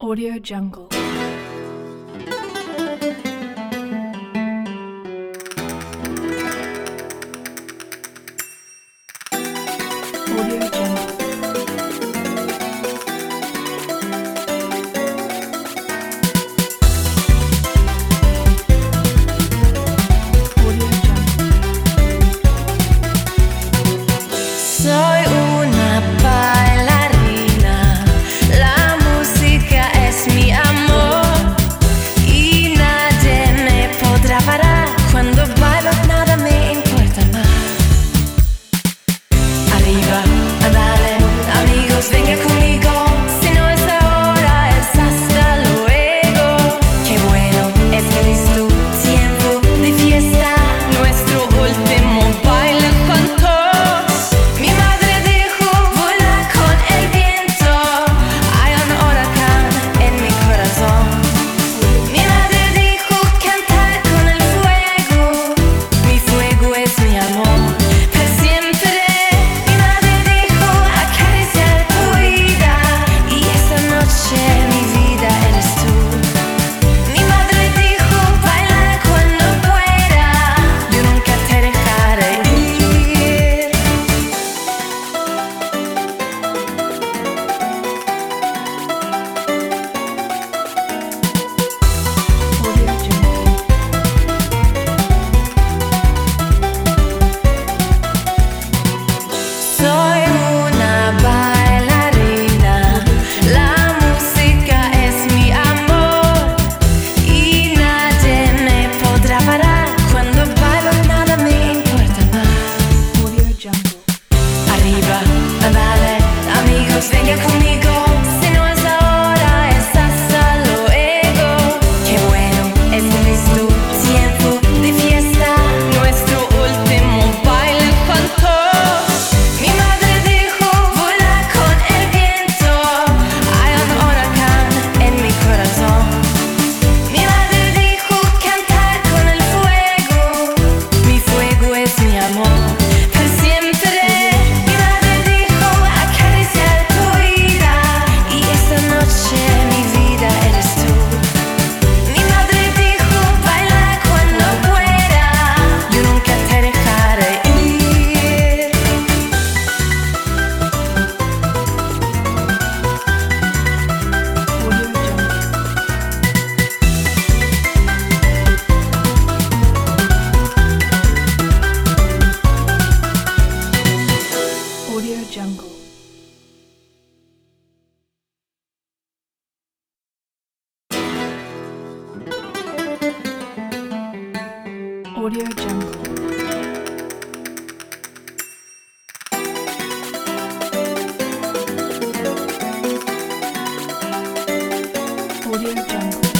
Audio Jungle. Audio Jungle. Soy una bailarina, la música es mi amor y nadie me podrá parar. Cuando bailo nada me importa más. Arriba, dale, amigos, venga conmigo. Si no es ahora, es hasta luego. Qué bueno, es feliz tu tiempo de fiesta, nuestro último baile juntos. Dale, amigos, venga conmigo. Si no es ahora, es hasta luego. Qué bueno, es feliz tu tiempo de fiesta, nuestro último baile juntos. Mi madre dijo, vuela con el viento. Hay un huracán en mi corazón. Mi madre dijo, cantar con el fuego. Mi fuego es mi amor. Audio Jungle. Audio Jungle. Audio Jungle.